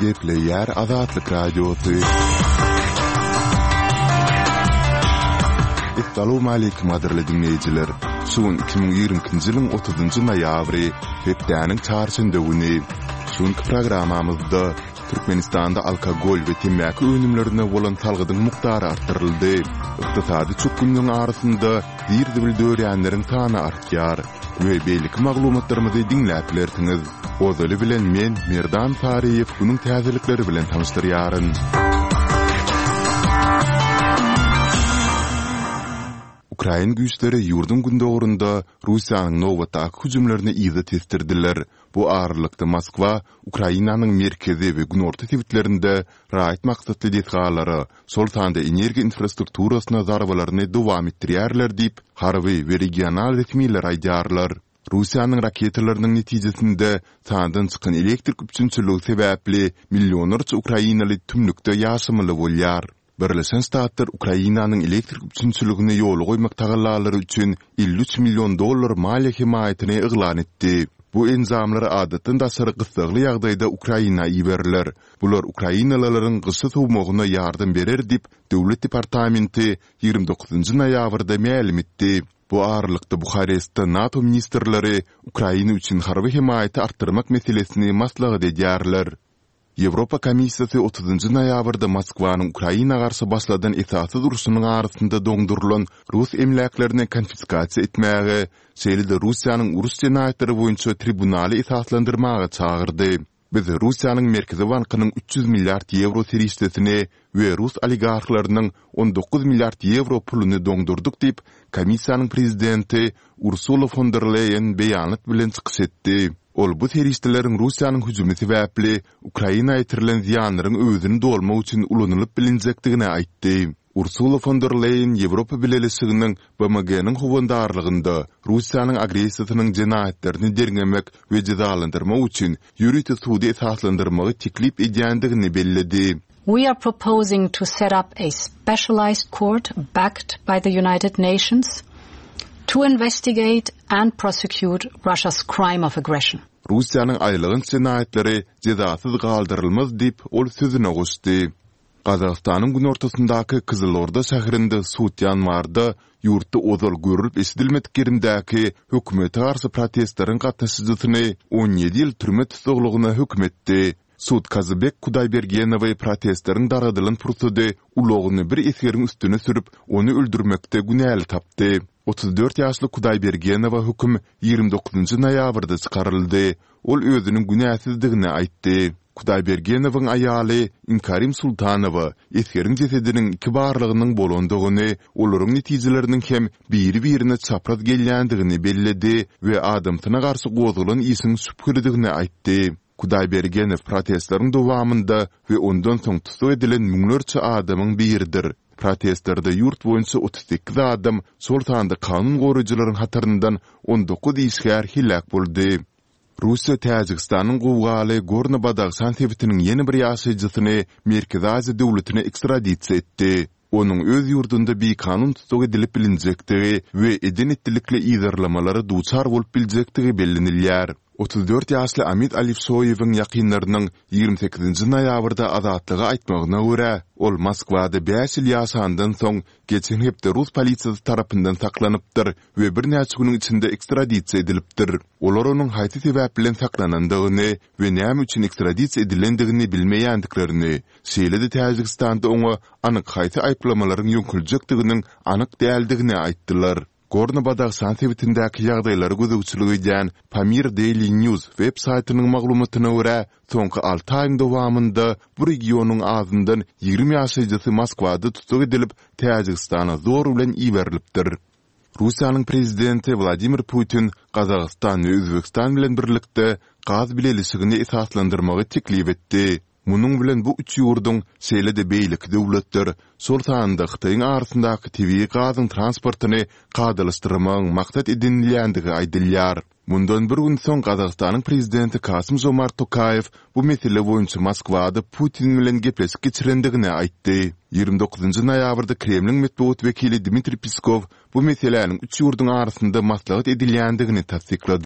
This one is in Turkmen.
Gepleyer Azatlyk Radiosu. Assalamu alaykum adirli dinleyijiler. Şuun 2020-nji ýylyň 30-njy noýabry hepdäniň çarşynda güni. Şuňky programamyzda Türkmenistanda alkogol we temäki önümlerine bolan salgydyň muktary artdyryldy. Ykdysady çökgünliň arasynda dirdi dörýänleriň sany artýar. We beýlik maglumatlarymyzy dinläplersiňiz. Ozaly bilen men Merdan Fariýew bunyň täzelikleri bilen tanışdyrýaryn. Ukraina güýçleri ýurdun gündogurunda Russiýanyň Novatak hüjümlerini izet etdirdiler. Bu ağırlykda Moskwa, Ukrainanyň merkezi we günorta tewitlerinde raýat maksatly detgalary, sol sanda energiýa infrastrukturasyna zarbalaryny dowam etdirýärler diýip harby we regional resmiler aýdýarlar. Russiýanyň raketalarynyň netijesinde sandan çykan elektrik üçinçiligi sebäpli millionlarça Ukrainaly tümlükde ýaşamaly bolýar. Birleşen Ştatlar Ukrainanyň elektrik üçinçiligine ýol goýmak tagallalary üçin $53 milyon maliýe himayatyny eglan etdi. Bu enzamlar adatdan daşary gysgaly ýagdaýda Ukraina ýiberiler. Bular Ukrainalaryň gysy sowmagyna ýardym berer diýip Döwlet Departamenti 29-njy noýabrda ma'lum etdi. Bu ağırlykda Buxarestde NATO ministrleri Ukraina üçin harby himayaty artdyrmak meselesini maslahat edýärler. Ýewropa Komissiýasy 30-njy noýabrda Moskwanyň Ukraina garşy başladan esassy duruşunyň arasynda doňdurulan Rus emlaklerini konfiskasiýa etmäge, şeýle Russiýanyň urus jenaýatlary boýunça tribunaly esaslandyrmaga çagyrdy. Biz Russiýanyň Merkezi Bankynyň 300 milliard euro serişdesini we Rus oligarklarynyň 19 milliard euro puluny doňdurduk diýip komissiýanyň prezidenti Ursula von der Leyen beýanat bilen çykyş etdi. Ol bu teristlerin Russiýanyň hüjümi sebäpli Ukraina ýetirilen ziýanlaryň özüni dolmak üçin ulanylyp bilinjekdigini aýtdy. Ursula von der Leyen Ýewropa Birleşiginiň BMG-niň howandarlygynda Russiýanyň agressiýasynyň jenaýatlaryny derlemek we cezalandyrmak üçin ýuridik sudy esaslandyrmagy teklip edýändigini bellädi. We are proposing to set up a specialized court backed by the United Nations to investigate and prosecute Russia's crime of aggression. Russiýanyň aýlygyn jenaýatlary jezasyz galdyrylmaz diýip ol sözüne goşdy. Gazagystanyň günortasyndaky Kızılorda şäherinde sut ýanmarda ýurtda ozal görülip eşidilmedik ýerindäki hökümete garşy protestlaryň gatnaşyjysyny 17 ýyl türme tutuglygyna hökm etdi. Sud Kazybek Kudaybergenowy protestlaryň daradylan pursudy ulogyny bir esgeriň üstüne sürüp onu öldürmekde günäli tapdy. 34 ýaşly Kudaybergenowa hökm 29-njy noýabrda çykaryldy. Ol özüniň günäsizdigini aýtdy. Kudaybergenowyň aýaly Inkarim Sultanowa esgeriň jesediniň iki barlygynyň bolandygyny, olaryň netijeleriniň hem biri-birine çapraz gelýändigini bellädi we adamsyna garşy gozalan isin süpkürdigini aýtdy. Kudaybergenov protestlaryň dowamynda we ondan soň tutup edilen müňlerçe adamyň biridir. Protestlarda yurt boýunça 38 adam sol tanda kanun gorucularyň hataryndan 19 işgär hilak boldy. Russiýa Täjikistanyň gowgaly Gorno-Badag santewitiniň ýeni bir ýaşaýjysyny Merkezi Aziýa döwletine ekstradisiýa etdi. Onuň öz ýurdunda bir kanun tutup edilip bilinjektigi we edenetlikle ýazarlamalary duçar bolup biljekdigi bellenilýär. 34 ýaşly Amit Alifsoýewiň ýakynlarynyň 28-nji noýabrda azatlygy aýtmagyna görä, ol Moskwada 5 ýyl ýaşandan soň geçen hepde Rus polisiýasy tarapyndan saklanypdyr we bir näçe güniň içinde ekstradisiýa edilipdir. Olar onuň haýsy sebäp bilen saklanandygyny we näme üçin ekstradisiýa edilendigini bilmeýändiklerini, şeýle-de Täjikistanda oňa anyk haýsy aýplamalaryň ýönküljekdiginiň anyk däldigini aýtdylar. Gorno-Badag santewitindäki ýagdaýlary gözegçiligi edýän Pamir Daily News web saýtynyň maglumatyna görä, soňky 6 aýyň dowamynda bu regionyň azyndan 20 ýaşaýjysy Moskwada tutup edilip Täjikistana zor bilen iberilipdir. Russiýanyň prezidenti Vladimir Putin Gazagystan we Özbegistan bilen birlikde gaz bileligini esaslandyrmagy teklip etdi. Munyň bilen bu üç ýurdun şeýle-de beýlik döwletler sol sanda Xitayň arasyndaky tebii gazyň transportyny gadalaşdyrmagyň maksat edinilýändigi aýdylýar. Mundan bir gün soň Gazagystanyň prezidenti Kasym-Jomart Tokayew bu mesele boýunça Moskwada Putin bilen gepleşik geçirendigini aýtdy. 29-njy noýabrda Kremliň medeniýet wekili Dmitri Peskov bu meseleniň üç ýurdun arasynda maslahat edilýändigini tasdiklady.